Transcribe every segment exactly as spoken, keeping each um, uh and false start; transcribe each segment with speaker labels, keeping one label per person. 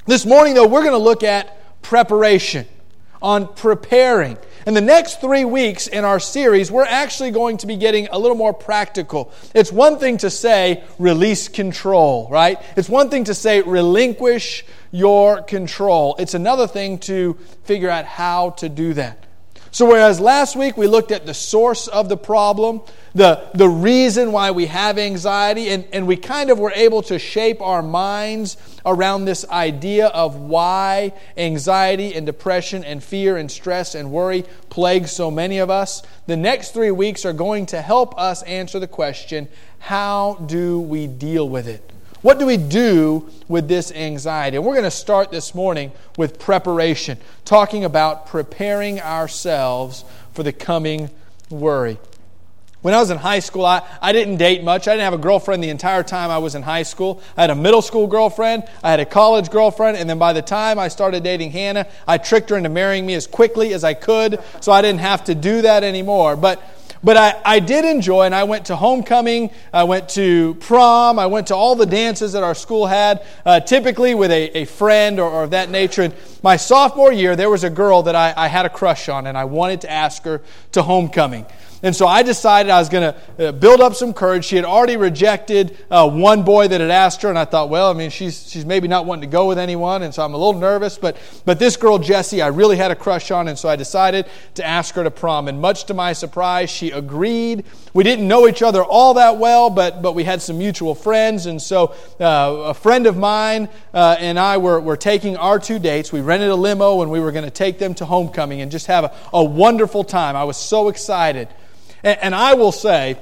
Speaker 1: This morning, though, we're going to look at preparation, on preparing. And the next three weeks in our series, we're actually going to be getting a little more practical. It's one thing to say, release control, right? It's one thing to say, relinquish your control. It's another thing to figure out how to do that. So whereas last week we looked at the source of the problem, the, the reason why we have anxiety, and, and we kind of were able to shape our minds around this idea of why anxiety and depression and fear and stress and worry plague so many of us. The next three weeks are going to help us answer the question, how do we deal with it? What do we do with this anxiety? And we're going to start this morning with preparation, talking about preparing ourselves for the coming worry. When I was in high school, I, I didn't date much. I didn't have a girlfriend the entire time I was in high school. I had a middle school girlfriend, I had a college girlfriend, and then by the time I started dating Hannah, I tricked her into marrying me as quickly as I could, so I didn't have to do that anymore. But But I, I did enjoy, and I went to homecoming, I went to prom, I went to all the dances that our school had, uh, typically with a, a friend or, or of that nature. And my sophomore year, there was a girl that I, I had a crush on, and I wanted to ask her to homecoming. And so I decided I was going to build up some courage. She had already rejected uh, one boy that had asked her, and I thought, well, I mean, she's she's maybe not wanting to go with anyone, and so I'm a little nervous. But but this girl, Jessie, I really had a crush on, and so I decided to ask her to prom. And much to my surprise, she agreed. We didn't know each other all that well, but but we had some mutual friends, and so uh, a friend of mine uh, and I were, were taking our two dates. We rented a limo, and we were going to take them to homecoming and just have a, a wonderful time. I was so excited. And I will say,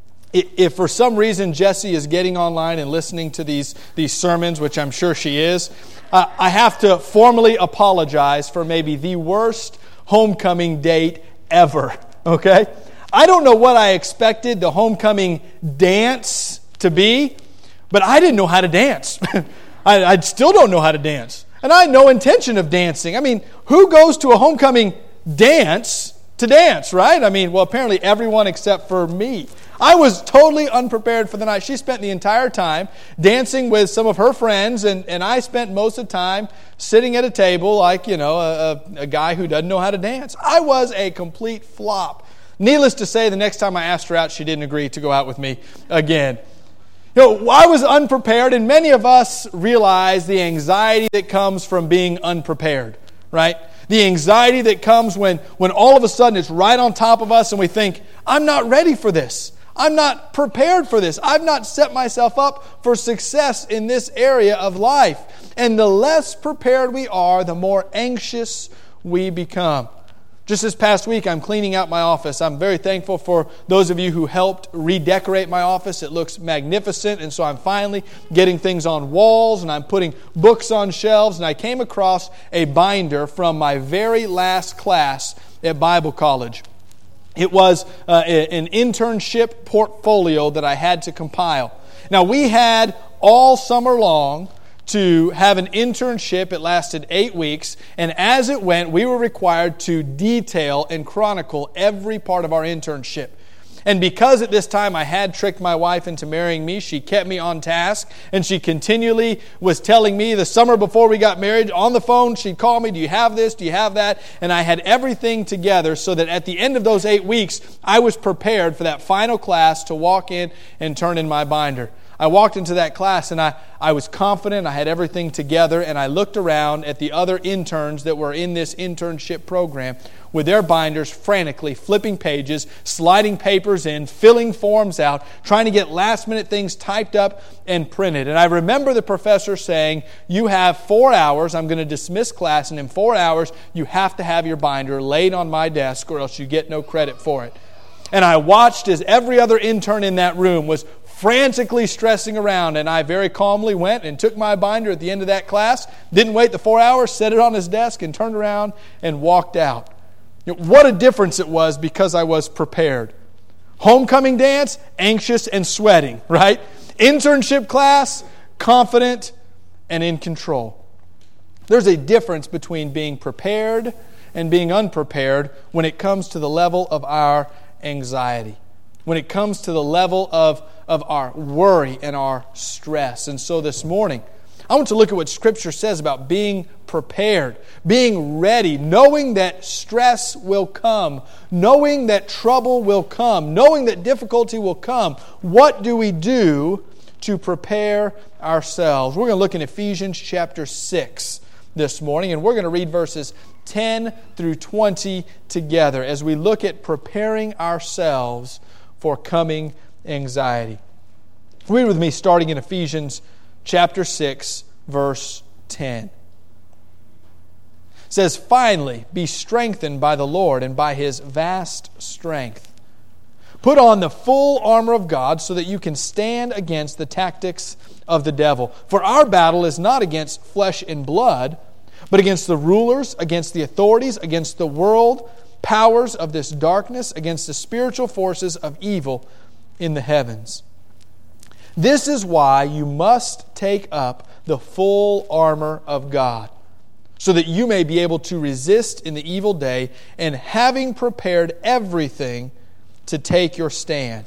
Speaker 1: if for some reason Jessie is getting online and listening to these, these sermons, which I'm sure she is, uh, I have to formally apologize for maybe the worst homecoming date ever, okay? I don't know what I expected the homecoming dance to be, but I didn't know how to dance. I, I still don't know how to dance. And I had no intention of dancing. I mean, who goes to a homecoming dance to dance, right? I mean, well, apparently everyone except for me. I was totally unprepared for the night. She spent the entire time dancing with some of her friends, and, and I spent most of the time sitting at a table like, you know, a, a guy who doesn't know how to dance. I was a complete flop. Needless to say, the next time I asked her out, she didn't agree to go out with me again. You know, I was unprepared, and many of us realize the anxiety that comes from being unprepared, right? The anxiety that comes when, when all of a sudden it's right on top of us and we think, I'm not ready for this. I'm not prepared for this. I've not set myself up for success in this area of life. And the less prepared we are, the more anxious we become. Just this past week, I'm cleaning out my office. I'm very thankful for those of you who helped redecorate my office. It looks magnificent, and so I'm finally getting things on walls, and I'm putting books on shelves, and I came across a binder from my very last class at Bible college. It was uh, an internship portfolio that I had to compile. Now, we had all summer long to have an internship. It lasted eight weeks, and as it went, we were required to detail and chronicle every part of our internship. And because at this time I had tricked my wife into marrying me, she kept me on task, and she continually was telling me the summer before we got married, on the phone, she'd call me, do you have this, do you have that? And I had everything together so that at the end of those eight weeks, I was prepared for that final class to walk in and turn in my binder. I walked into that class and I, I was confident, I had everything together, and I looked around at the other interns that were in this internship program with their binders frantically flipping pages, sliding papers in, filling forms out, trying to get last-minute things typed up and printed. And I remember the professor saying, you have four hours, I'm going to dismiss class, and in four hours you have to have your binder laid on my desk or else you get no credit for it. And I watched as every other intern in that room was frantically stressing around, and I very calmly went and took my binder at the end of that class, didn't wait the four hours, set it on his desk, and turned around and walked out. You know, what a difference it was because I was prepared. Homecoming dance, anxious and sweating, right? Internship class, confident and in control. There's a difference between being prepared and being unprepared when it comes to the level of our anxiety, when it comes to the level of, of our worry and our stress. And so this morning, I want to look at what Scripture says about being prepared, being ready, knowing that stress will come, knowing that trouble will come, knowing that difficulty will come. What do we do to prepare ourselves? We're going to look in Ephesians chapter six this morning, and we're going to read verses ten through twenty together as we look at preparing ourselves for coming anxiety. Read with me starting in Ephesians chapter six, verse ten. It says, "Finally, be strengthened by the Lord and by His vast strength. Put on the full armor of God so that you can stand against the tactics of the devil. For our battle is not against flesh and blood, but against the rulers, against the authorities, against the world powers of this darkness, against the spiritual forces of evil in the heavens. This is why you must take up the full armor of God, so that you may be able to resist in the evil day, and having prepared everything, to take your stand.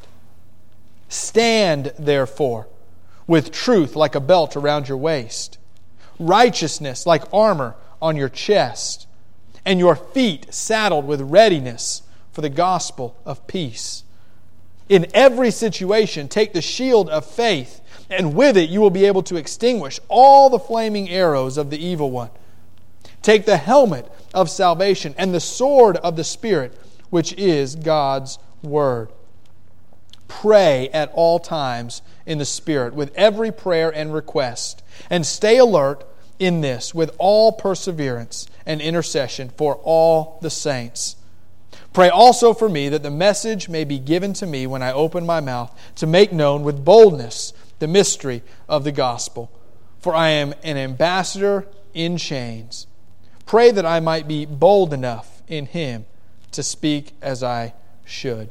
Speaker 1: Stand, therefore, with truth like a belt around your waist, righteousness like armor on your chest, and your feet saddled with readiness for the gospel of peace. In every situation, take the shield of faith, and with it you will be able to extinguish all the flaming arrows of the evil one. Take the helmet of salvation and the sword of the Spirit, which is God's Word. Pray at all times in the Spirit with every prayer and request, and stay alert in this with all perseverance and intercession for all the saints. Pray also for me that the message may be given to me when I open my mouth to make known with boldness the mystery of the gospel. For I am an ambassador in chains. Pray that I might be bold enough in Him to speak as I should."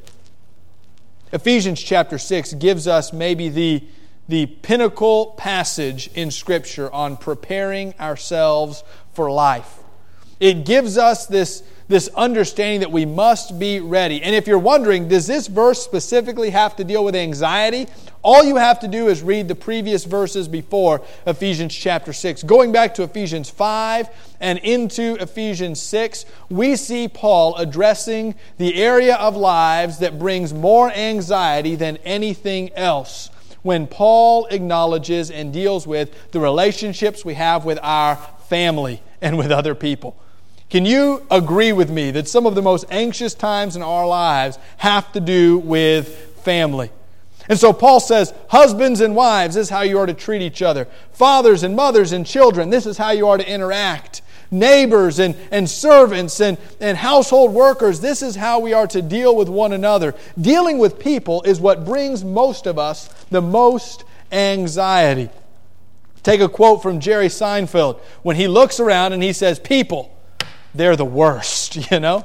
Speaker 1: Ephesians chapter six gives us maybe the, the pinnacle passage in Scripture on preparing ourselves for life. It gives us this, this understanding that we must be ready. And if you're wondering, does this verse specifically have to deal with anxiety? All you have to do is read the previous verses before Ephesians chapter six. Going back to Ephesians five and into Ephesians six, we see Paul addressing the area of lives that brings more anxiety than anything else, when Paul acknowledges and deals with the relationships we have with our family and with other people. Can you agree with me that some of the most anxious times in our lives have to do with family? And so Paul says, husbands and wives, this is how you are to treat each other. Fathers and mothers and children, this is how you are to interact. Neighbors and, and servants and, and household workers, this is how we are to deal with one another. Dealing with people is what brings most of us the most anxiety. Take a quote from Jerry Seinfeld when he looks around and he says, people, they're the worst, you know?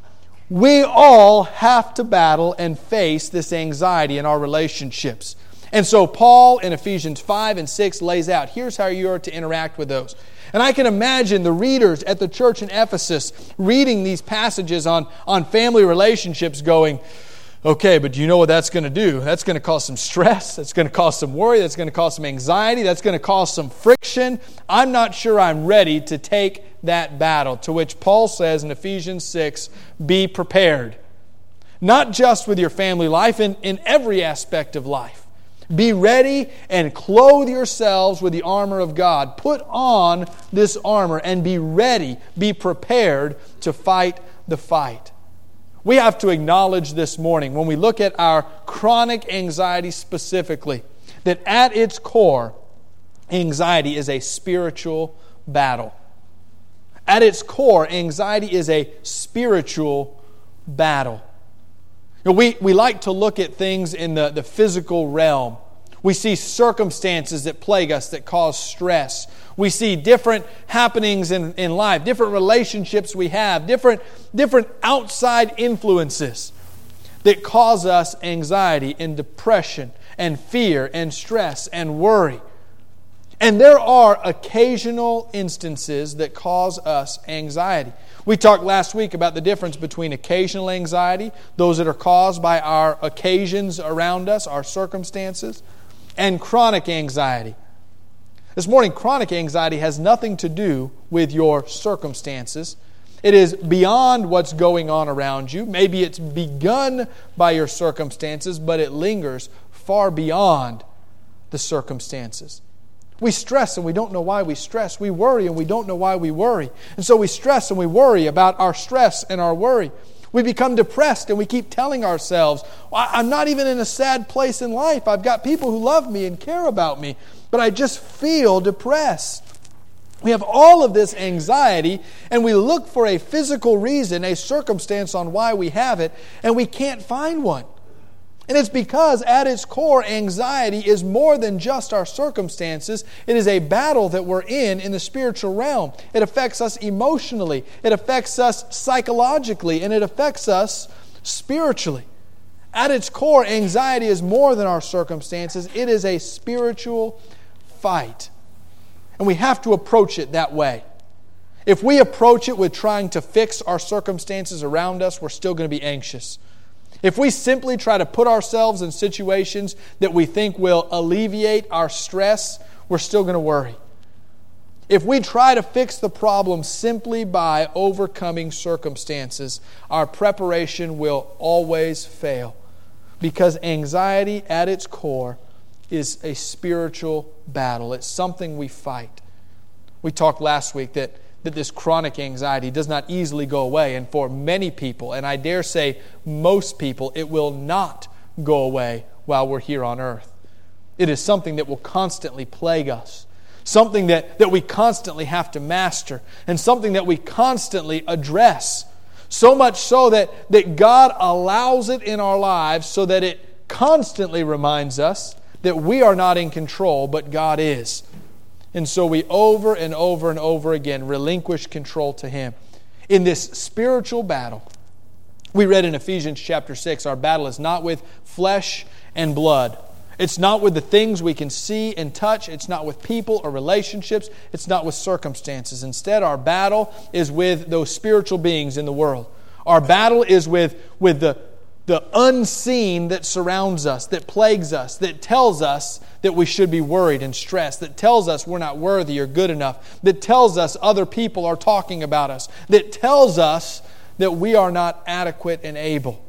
Speaker 1: We all have to battle and face this anxiety in our relationships. And so Paul in Ephesians five and six lays out, here's how you are to interact with those. And I can imagine the readers at the church in Ephesus reading these passages on, on family relationships going, okay, but do you know what that's going to do? That's going to cause some stress. That's going to cause some worry. That's going to cause some anxiety. That's going to cause some friction. I'm not sure I'm ready to take that battle. To which Paul says in Ephesians six, be prepared. Not just with your family life, in, in every aspect of life. Be ready and clothe yourselves with the armor of God. Put on this armor and be ready, be prepared to fight the fight. We have to acknowledge this morning, when we look at our chronic anxiety specifically, that at its core, anxiety is a spiritual battle. At its core, anxiety is a spiritual battle. You know, we, we like to look at things in the, the physical realm. We see circumstances that plague us that cause stress. We see different happenings in, in life, different relationships we have, different, different outside influences that cause us anxiety and depression and fear and stress and worry. And there are occasional instances that cause us anxiety. We talked last week about the difference between occasional anxiety, those that are caused by our occasions around us, our circumstances, and chronic anxiety. This morning, chronic anxiety has nothing to do with your circumstances. It is beyond what's going on around you. Maybe it's begun by your circumstances, but it lingers far beyond the circumstances. We stress and we don't know why we stress. We worry and we don't know why we worry. And so we stress and we worry about our stress and our worry. We become depressed and we keep telling ourselves, I'm not even in a sad place in life. I've got people who love me and care about me, but I just feel depressed. We have all of this anxiety, and we look for a physical reason, a circumstance on why we have it, and we can't find one. And it's because at its core, anxiety is more than just our circumstances. It is a battle that we're in in the spiritual realm. It affects us emotionally, it affects us psychologically, and it affects us spiritually. At its core, anxiety is more than our circumstances. It is a spiritual fight. And we have to approach it that way. If we approach it with trying to fix our circumstances around us, we're still going to be anxious. If we simply try to put ourselves in situations that we think will alleviate our stress, we're still going to worry. If we try to fix the problem simply by overcoming circumstances, our preparation will always fail. Because anxiety at its core is a spiritual battle. It's something we fight. We talked last week that, that this chronic anxiety does not easily go away. And for many people, and I dare say most people, it will not go away while we're here on earth. It is something that will constantly plague us. Something that, that we constantly have to master. And something that we constantly address. So much so that, that God allows it in our lives so that it constantly reminds us that we are not in control, but God is. And so we over and over and over again relinquish control to Him. In this spiritual battle, we read in Ephesians chapter six, our battle is not with flesh and blood. It's not with the things we can see and touch. It's not with people or relationships. It's not with circumstances. Instead, our battle is with those spiritual beings in the world. Our battle is with, with the The unseen that surrounds us, that plagues us, that tells us that we should be worried and stressed, that tells us we're not worthy or good enough, that tells us other people are talking about us, that tells us that we are not adequate and able.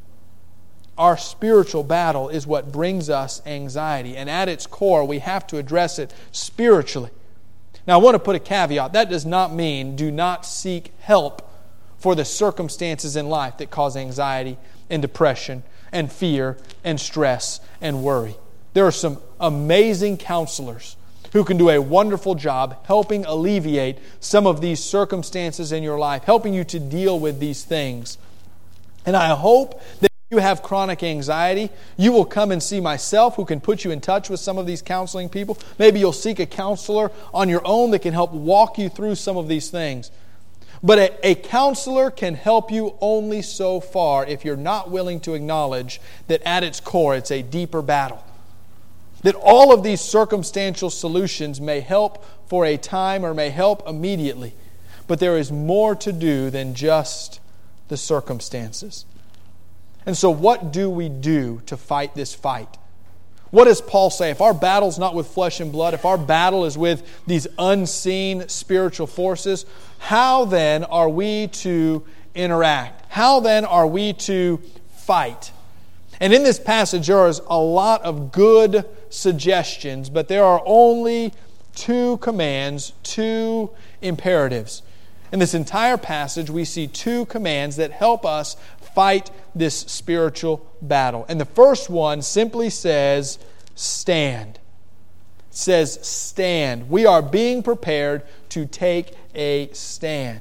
Speaker 1: Our spiritual battle is what brings us anxiety, and at its core, we have to address it spiritually. Now, I want to put a caveat. That does not mean do not seek help for the circumstances in life that cause anxiety and depression and fear and stress and worry. There are some amazing counselors who can do a wonderful job helping alleviate some of these circumstances in your life, helping you to deal with these things. And I hope that if you have chronic anxiety, you will come and see myself who can put you in touch with some of these counseling people. Maybe you'll seek a counselor on your own that can help walk you through some of these things. But a, a counselor can help you only so far if you're not willing to acknowledge that at its core it's a deeper battle. That all of these circumstantial solutions may help for a time or may help immediately. But there is more to do than just the circumstances. And so what do we do to fight this fight? What does Paul say? If our battle's not with flesh and blood, if our battle is with these unseen spiritual forces, how then are we to interact? How then are we to fight? And in this passage, there is a lot of good suggestions, but there are only two commands, two imperatives. In this entire passage, we see two commands that help us fight this spiritual battle. And the first one simply says, stand. It says, stand. We are being prepared to take a stand.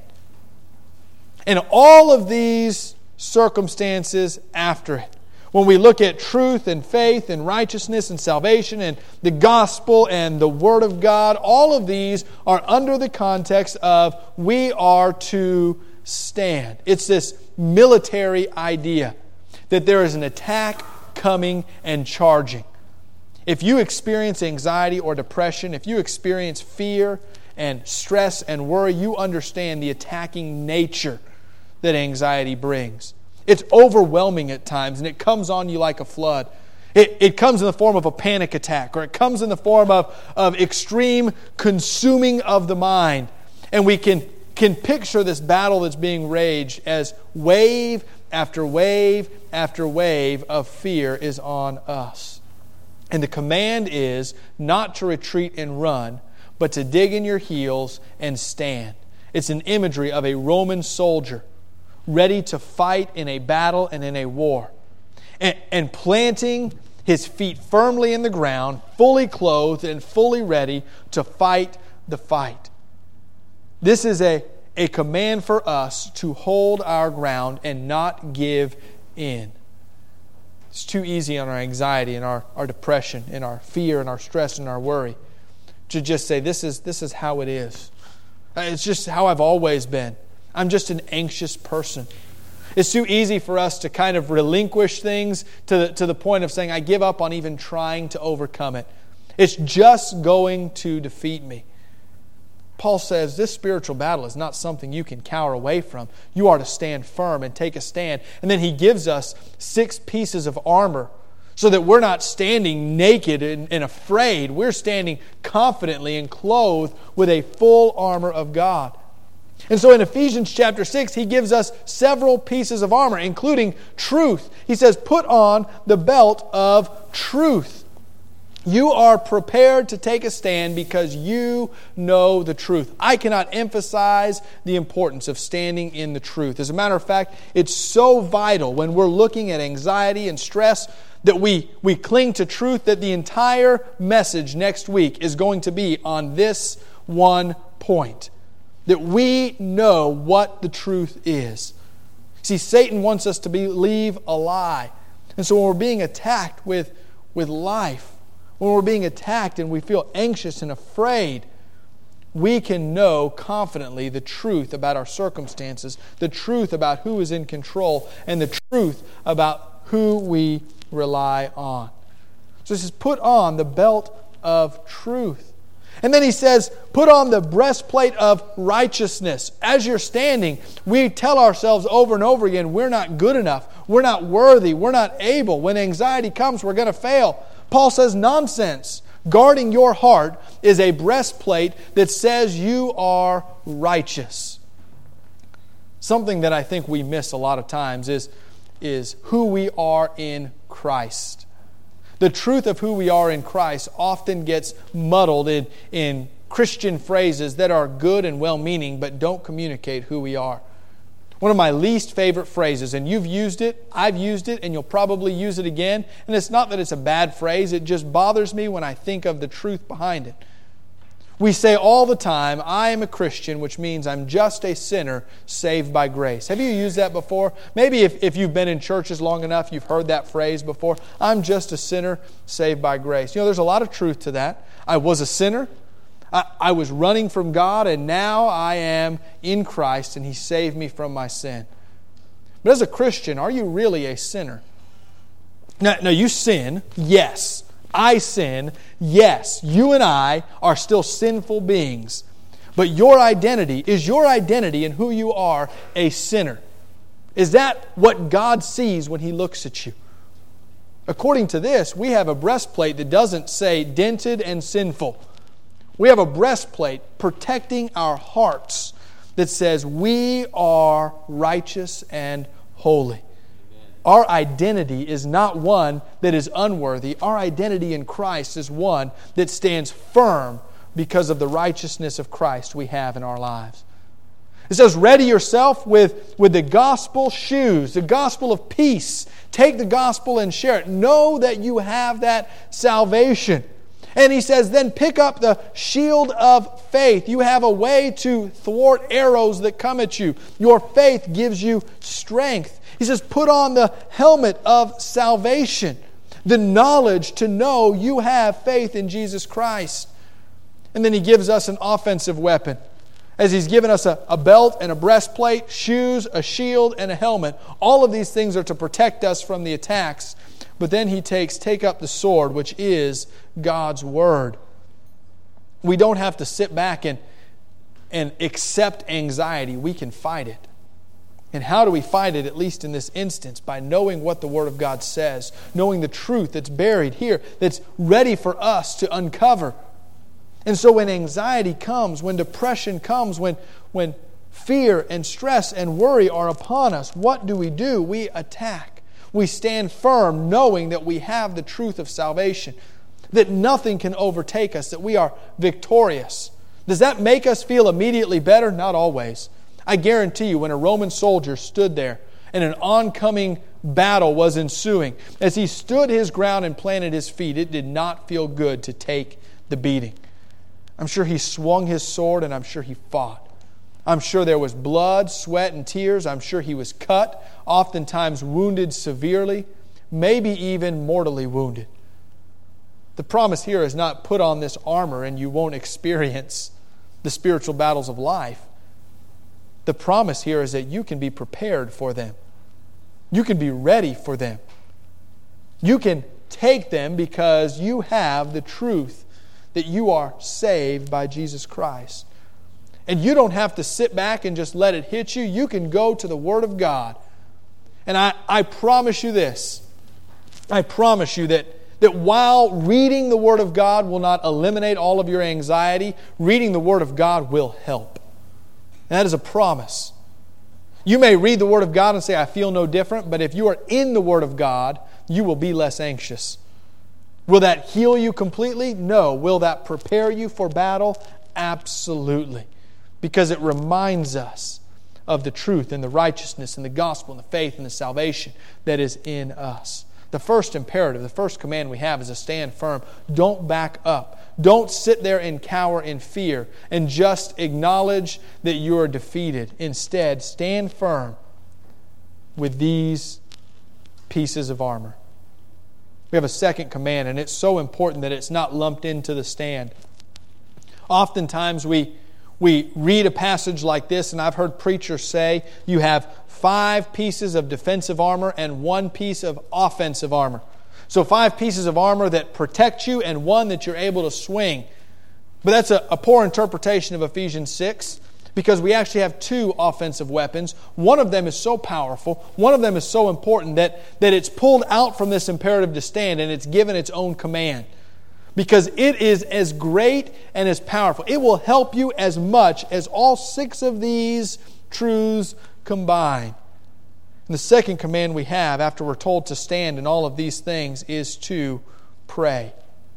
Speaker 1: And all of these circumstances after it, when we look at truth and faith and righteousness and salvation and the gospel and the Word of God, all of these are under the context of we are to stand. It's this military idea that there is an attack coming and charging. If you experience anxiety or depression, if you experience fear and stress and worry, you understand the attacking nature that anxiety brings. It's overwhelming at times, and it comes on you like a flood. It, it comes in the form of a panic attack, or it comes in the form of, of extreme consuming of the mind. And we can, can picture this battle that's being raged as wave after wave after wave of fear is on us. And the command is not to retreat and run, but to dig in your heels and stand. It's an imagery of a Roman soldier ready to fight in a battle and in a war. And, and planting his feet firmly in the ground, fully clothed and fully ready to fight the fight. This is a, a command for us to hold our ground and not give in. It's too easy on our anxiety and our, our depression and our fear and our stress and our worry to just say, this is, this is how it is. It's just how I've always been. I'm just an anxious person. It's too easy for us to kind of relinquish things to the, to the point of saying, I give up on even trying to overcome it. It's just going to defeat me. Paul says this spiritual battle is not something you can cower away from. You are to stand firm and take a stand. And then he gives us six pieces of armor so that we're not standing naked and, and afraid. We're standing confidently and clothed with a full armor of God. And so in Ephesians chapter six, he gives us several pieces of armor, including truth. He says, put on the belt of truth. You are prepared to take a stand because you know the truth. I cannot emphasize the importance of standing in the truth. As a matter of fact, it's so vital when we're looking at anxiety and stress that we, we cling to truth, that the entire message next week is going to be on this one point. That we know what the truth is. See, Satan wants us to believe a lie. And so when we're being attacked with, with life, when we're being attacked and we feel anxious and afraid, we can know confidently the truth about our circumstances, the truth about who is in control, and the truth about who we rely on. So he says, put on the belt of truth. And then he says, put on the breastplate of righteousness. As you're standing, we tell ourselves over and over again, we're not good enough, we're not worthy, we're not able. When anxiety comes, we're going to fail. Paul says, nonsense. Guarding your heart is a breastplate that says you are righteous. Something that I think we miss a lot of times is, is who we are in Christ. The truth of who we are in Christ often gets muddled in, in Christian phrases that are good and well-meaning but don't communicate who we are. One of my least favorite phrases, and you've used it, I've used it, and you'll probably use it again. And it's not that it's a bad phrase, it just bothers me when I think of the truth behind it. We say all the time, I am a Christian, which means I'm just a sinner saved by grace. Have you used that before? Maybe if, if you've been in churches long enough, you've heard that phrase before. I'm just a sinner saved by grace. You know, there's a lot of truth to that. I was a sinner. I, I was running from God, and now I am in Christ, and He saved me from my sin. But as a Christian, are you really a sinner? Now, now you sin, yes. I sin, yes. You and I are still sinful beings. But your identity, is your identity in who you are a sinner? Is that what God sees when He looks at you? According to this, we have a breastplate that doesn't say dented and sinful. We have a breastplate protecting our hearts that says we are righteous and holy. Our identity is not one that is unworthy. Our identity in Christ is one that stands firm because of the righteousness of Christ we have in our lives. It says, ready yourself with, with the gospel shoes, the gospel of peace. Take the gospel and share it. Know that you have that salvation. And he says, then pick up the shield of faith. You have a way to thwart arrows that come at you. Your faith gives you strength. He says, put on the helmet of salvation, the knowledge to know you have faith in Jesus Christ. And then he gives us an offensive weapon. As he's given us a, a belt and a breastplate, shoes, a shield, and a helmet. All of these things are to protect us from the attacks. But then he takes, take up the sword, which is God's Word. We don't have to sit back and, and accept anxiety. We can fight it. And how do we fight it, at least in this instance? By knowing what the Word of God says, knowing the truth that's buried here, that's ready for us to uncover. And so when anxiety comes, when depression comes, when, when fear and stress and worry are upon us, what do we do? We attack. We stand firm knowing that we have the truth of salvation, that nothing can overtake us, that we are victorious. Does that make us feel immediately better? Not always. I guarantee you, when a Roman soldier stood there and an oncoming battle was ensuing, as he stood his ground and planted his feet, it did not feel good to take the beating. I'm sure he swung his sword and I'm sure he fought. I'm sure there was blood, sweat, and tears. I'm sure he was cut, oftentimes wounded severely, maybe even mortally wounded. The promise here is not put on this armor and you won't experience the spiritual battles of life. The promise here is that you can be prepared for them. You can be ready for them. You can take them because you have the truth that you are saved by Jesus Christ. And you don't have to sit back and just let it hit you. You can go to the Word of God. And I, I promise you this. I promise you that, that while reading the Word of God will not eliminate all of your anxiety, reading the Word of God will help. And that is a promise. You may read the Word of God and say, I feel no different, but if you are in the Word of God, you will be less anxious. Will that heal you completely? No. Will that prepare you for battle? Absolutely. Because it reminds us of the truth and the righteousness and the gospel and the faith and the salvation that is in us. The first imperative, the first command we have is to stand firm. Don't back up. Don't sit there and cower in fear and just acknowledge that you are defeated. Instead, stand firm with these pieces of armor. We have a second command, and it's so important that it's not lumped into the stand. Oftentimes we, we read a passage like this, and I've heard preachers say you have five pieces of defensive armor and one piece of offensive armor. So five pieces of armor that protect you and one that you're able to swing. But that's a, a poor interpretation of Ephesians six, because we actually have two offensive weapons. One of them is so powerful, one of them is so important that, that it's pulled out from this imperative to stand and it's given its own command. Because it is as great and as powerful. It will help you as much as all six of these truths combined. And the second command we have, after we're told to stand in all of these things, is to pray.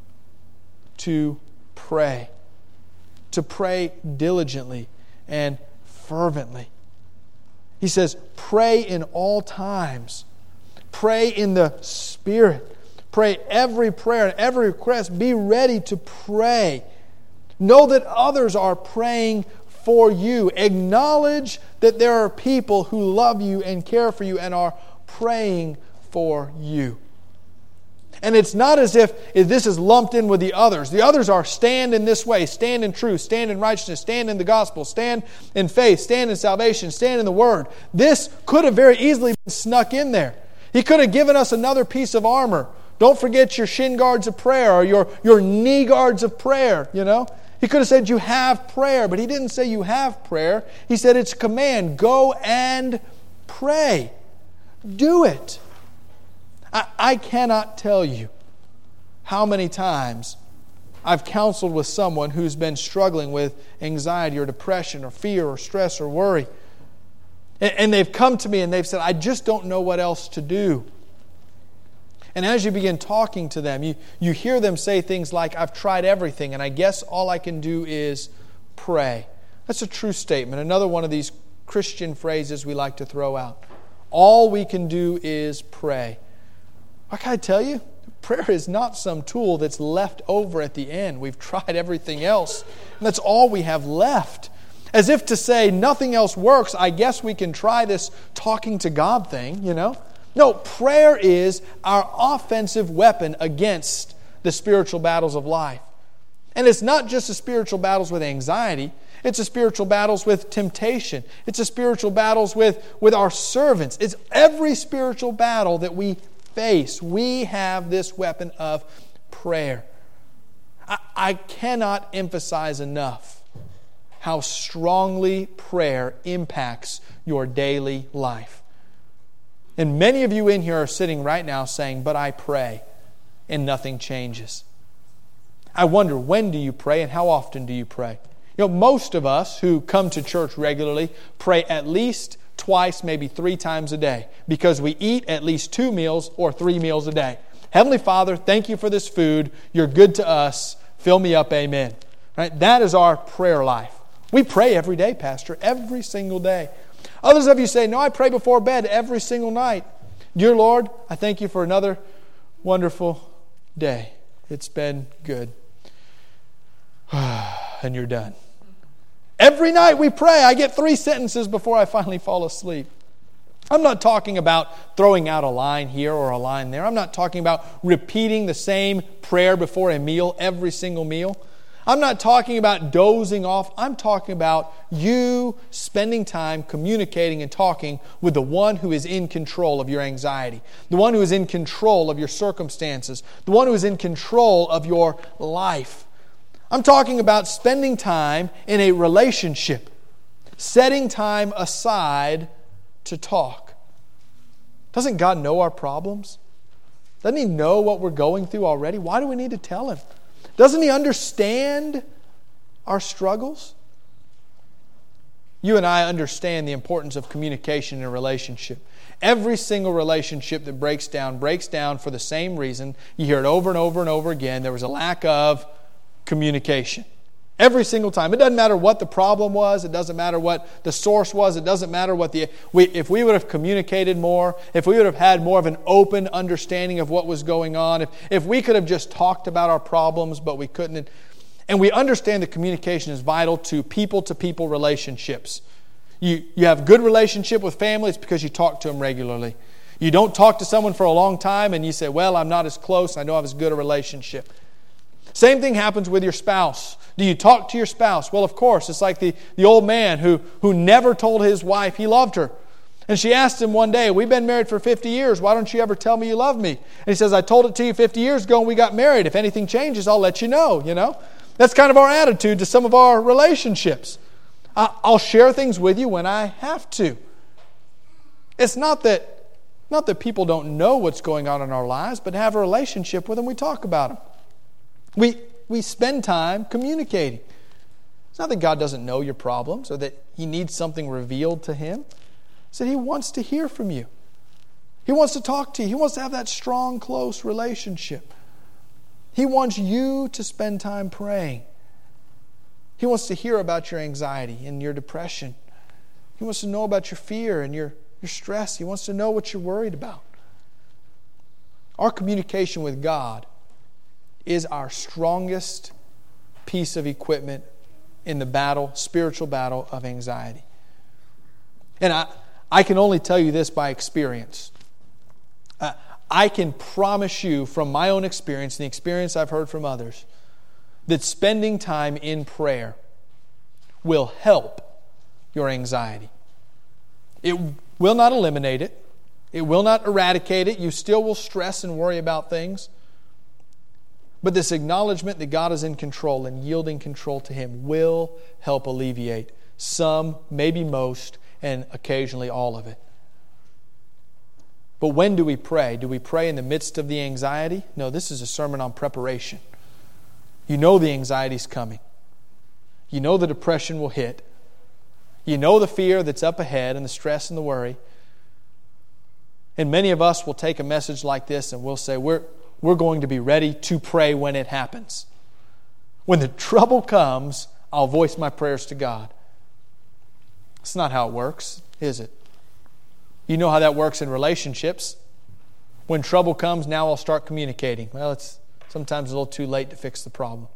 Speaker 1: To pray. To pray diligently and fervently. He says, pray in all times. Pray in the Spirit. Pray every prayer and every request. Be ready to pray. Know that others are praying for you. Acknowledge that there are people who love you and care for you and are praying for you. And it's not as if this is lumped in with the others. The others are stand in this way, stand in truth, stand in righteousness, stand in the gospel, stand in faith, stand in salvation, stand in the Word. This could have very easily been snuck in there. He could have given us another piece of armor. Don't forget your shin guards of prayer or your, your knee guards of prayer, you know. He could have said you have prayer, but He didn't say you have prayer. He said it's a command. Go and pray. Do it. I, I cannot tell you how many times I've counseled with someone who's been struggling with anxiety or depression or fear or stress or worry. And, and they've come to me and they've said, I just don't know what else to do. And as you begin talking to them, you, you hear them say things like, I've tried everything, and I guess all I can do is pray. That's a true statement. Another one of these Christian phrases we like to throw out. All we can do is pray. What can I tell you? Prayer is not some tool that's left over at the end. We've tried everything else, and that's all we have left. As if to say, nothing else works, I guess we can try this talking to God thing, you know? No, prayer is our offensive weapon against the spiritual battles of life. And it's not just the spiritual battles with anxiety. It's the spiritual battles with temptation. It's the spiritual battles with, with our servants. It's every spiritual battle that we face. We have this weapon of prayer. I, I cannot emphasize enough how strongly prayer impacts your daily life. And many of you in here are sitting right now saying, but I pray and nothing changes. I wonder, when do you pray and how often do you pray? You know, most of us who come to church regularly pray at least twice, maybe three times a day, because we eat at least two meals or three meals a day. Heavenly Father, thank you for this food. You're good to us. Fill me up, amen. Right? That is our prayer life. We pray every day, Pastor, every single day. Others of you say, no, I pray before bed every single night. Dear Lord, I thank you for another wonderful day. It's been good. And you're done. Every night we pray. I get three sentences before I finally fall asleep. I'm not talking about throwing out a line here or a line there. I'm not talking about repeating the same prayer before a meal, every single meal. I'm not talking about dozing off. I'm talking about you spending time communicating and talking with the one who is in control of your anxiety, the one who is in control of your circumstances, the one who is in control of your life. I'm talking about spending time in a relationship, setting time aside to talk. Doesn't God know our problems? Doesn't He know what we're going through already? Why do we need to tell Him? Doesn't He understand our struggles? You and I understand the importance of communication in a relationship. Every single relationship that breaks down, breaks down for the same reason. You hear it over and over and over again. There was a lack of communication. Every single time. It doesn't matter what the problem was. It doesn't matter what the source was. It doesn't matter what the... We, if we would have communicated more, if we would have had more of an open understanding of what was going on, if, if we could have just talked about our problems, but we couldn't. And we understand that communication is vital to people-to-people relationships. You, you have good relationship with family, it's because you talk to them regularly. You don't talk to someone for a long time and you say, well, I'm not as close, I don't have as good a relationship. Same thing happens with your spouse. Do you talk to your spouse? Well, of course. It's like the, the old man who, who never told his wife he loved her. And she asked him one day, we've been married for fifty years. Why don't you ever tell me you love me? And he says, I told it to you fifty years ago and we got married. If anything changes, I'll let you know. You know, that's kind of our attitude to some of our relationships. I'll share things with you when I have to. It's not that, not that people don't know what's going on in our lives, but have a relationship with them, we talk about them. We, we spend time communicating. It's not that God doesn't know your problems or that He needs something revealed to Him. It's that He wants to hear from you. He wants to talk to you. He wants to have that strong, close relationship. He wants you to spend time praying. He wants to hear about your anxiety and your depression. He wants to know about your fear and your, your stress. He wants to know what you're worried about. Our communication with God is our strongest piece of equipment in the battle, spiritual battle of anxiety. And I, I can only tell you this by experience. Uh, I can promise you from my own experience and the experience I've heard from others that spending time in prayer will help your anxiety. It will not eliminate it. It will not eradicate it. You still will stress and worry about things. But this acknowledgement that God is in control and yielding control to Him will help alleviate some, maybe most, and occasionally all of it. But when do we pray? Do we pray in the midst of the anxiety? No, this is a sermon on preparation. You know the anxiety's coming. You know the depression will hit. You know the fear that's up ahead and the stress and the worry. And many of us will take a message like this and we'll say, we're We're going to be ready to pray when it happens. When the trouble comes, I'll voice my prayers to God. That's not how it works, is it? You know how that works in relationships. When trouble comes, now I'll start communicating. Well, it's sometimes a little too late to fix the problem.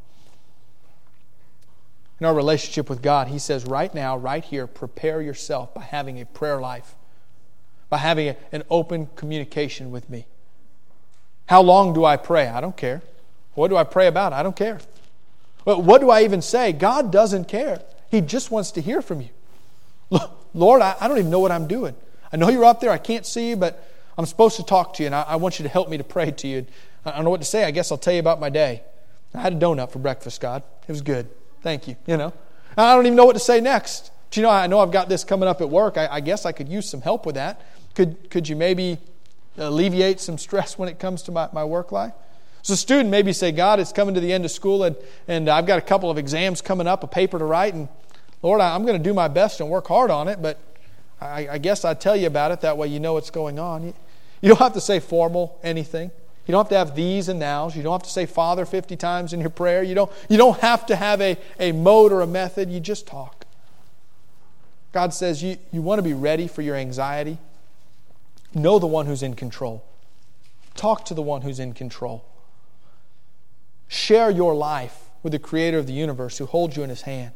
Speaker 1: In our relationship with God, He says right now, right here, prepare yourself by having a prayer life, by having a, an open communication with me. How long do I pray? I don't care. What do I pray about? I don't care. What do I even say? God doesn't care. He just wants to hear from you. Lord, I, I don't even know what I'm doing. I know you're up there. I can't see you, but I'm supposed to talk to you, and I, I want you to help me to pray to you. I don't know what to say. I guess I'll tell you about my day. I had a donut for breakfast, God. It was good. Thank you. You know, I don't even know what to say next. Do you know, I know I've got this coming up at work. I, I guess I could use some help with that. Could, could you maybe alleviate some stress when it comes to my, my work life? So a student maybe say, God, it's coming to the end of school and, and I've got a couple of exams coming up, a paper to write, and Lord, I'm going to do my best and work hard on it, but I, I guess I'd tell you about it. That way you know what's going on. You, you don't have to say formal anything. You don't have to have these and nows. You don't have to say Father fifty times in your prayer. You don't, you don't have to have a, a mode or a method. You just talk. God says you, you want to be ready for your anxiety. Know the one who's in control. Talk to the one who's in control. Share your life with the Creator of the universe who holds you in His hand.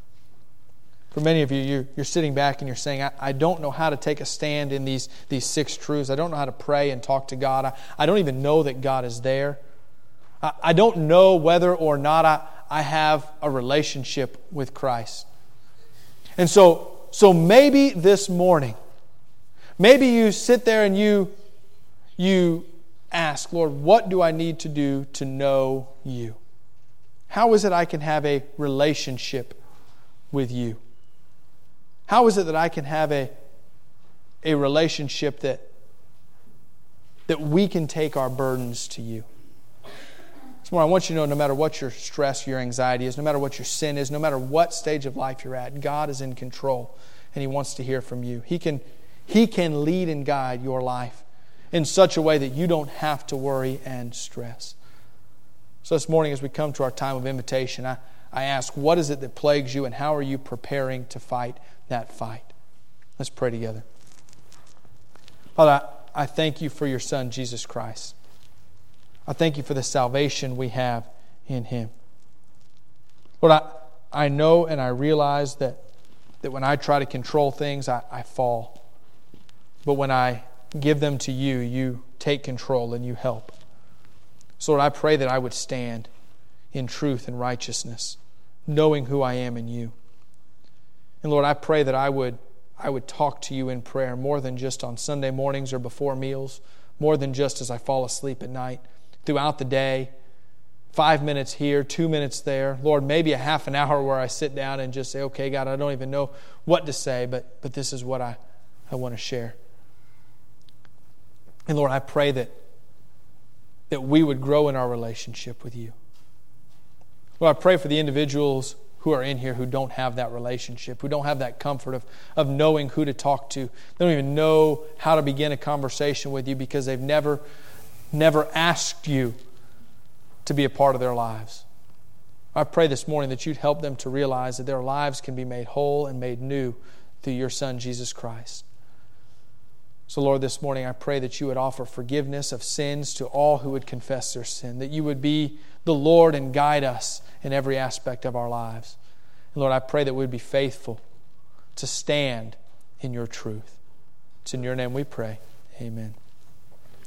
Speaker 1: For many of you, you're, you're sitting back and you're saying, I, I don't know how to take a stand in these, these six truths. I don't know how to pray and talk to God. I, I don't even know that God is there. I, I don't know whether or not I, I have a relationship with Christ. And so, so maybe this morning, maybe you sit there and you, you ask, Lord, what do I need to do to know You? How is it I can have a relationship with You? How is it that I can have a, a relationship that, that we can take our burdens to You? This morning I want you to know no matter what your stress, your anxiety is, no matter what your sin is, no matter what stage of life you're at, God is in control and He wants to hear from you. He can, He can lead and guide your life in such a way that you don't have to worry and stress. So this morning as we come to our time of invitation, I, I ask, what is it that plagues you and how are you preparing to fight that fight? Let's pray together. Father, I, I thank You for Your Son, Jesus Christ. I thank You for the salvation we have in Him. Lord, I, I know and I realize that, that when I try to control things, I, I fall. But when I give them to You, You take control and You help. So Lord, I pray that I would stand in truth and righteousness, knowing who I am in You. And Lord, I pray that I would, I would talk to You in prayer more than just on Sunday mornings or before meals, more than just as I fall asleep at night, throughout the day, five minutes here, two minutes there. Lord, maybe a half an hour where I sit down and just say, okay, God, I don't even know what to say, but, but this is what I, I want to share. And Lord, I pray that, that we would grow in our relationship with You. Lord, I pray for the individuals who are in here who don't have that relationship, who don't have that comfort of, of knowing who to talk to. They don't even know how to begin a conversation with You because they've never, never asked You to be a part of their lives. I pray this morning that You'd help them to realize that their lives can be made whole and made new through Your Son, Jesus Christ. So Lord, this morning I pray that You would offer forgiveness of sins to all who would confess their sin, that You would be the Lord and guide us in every aspect of our lives. And Lord, I pray that we'd be faithful to stand in Your truth. It's in Your name we pray. Amen.